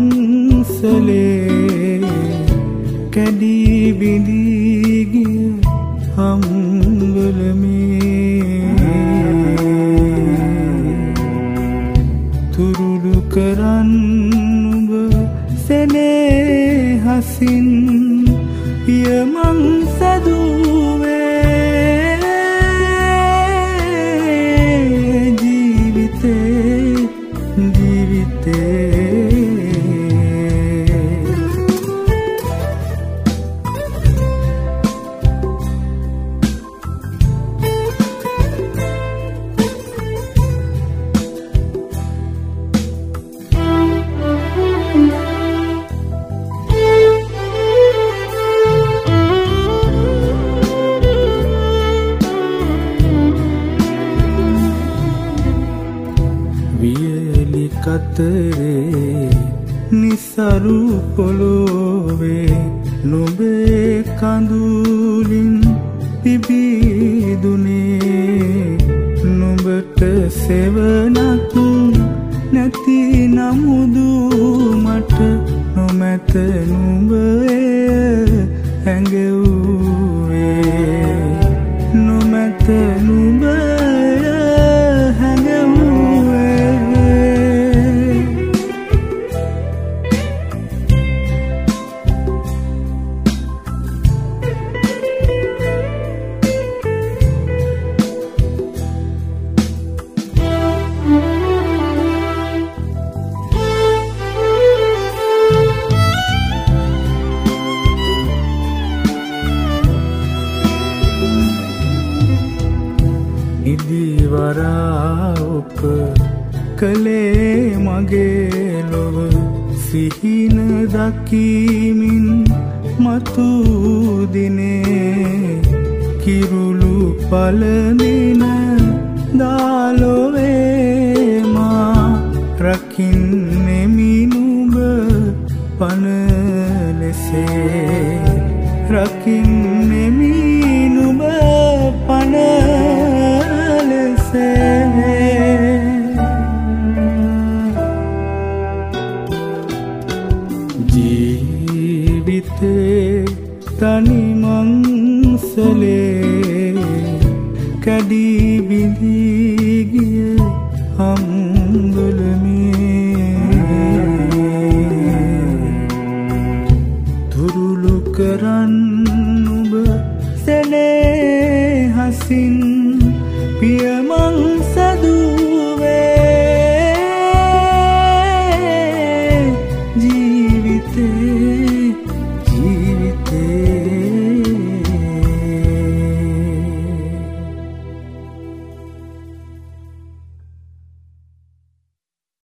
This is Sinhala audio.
මංසලේ කැඩී බිඳී ගිය හම්බලමේ තුරුළු කරන් ඔබ සෙනෙහසින් පිය මං සැදුවේ ජීවිතේ වියලි කතරේ නිසරු පොළොවේ නුඹේ කඳුලින් පිබිදුනේ නුඹට සෙවණක් නැති නමුදු මට නොමැත නුඹ හැඟෙව්වේ නොමැත නුඹ ඉදිවරා ඔප කළේ මගේ ලොව සිහින දකිමින් මතු දිනේ කිරුළු පළඳින දාලොවේ මා රකින්නෙමි නුඹ පන ලෙසේ රකින්නෙමි නුඹ පන ජීවිතේ තනි මංසලේ කැඩී බිඳී ගිය හම්බලමේ තුරුළු කරන් ඔබ සෙනෙහසින්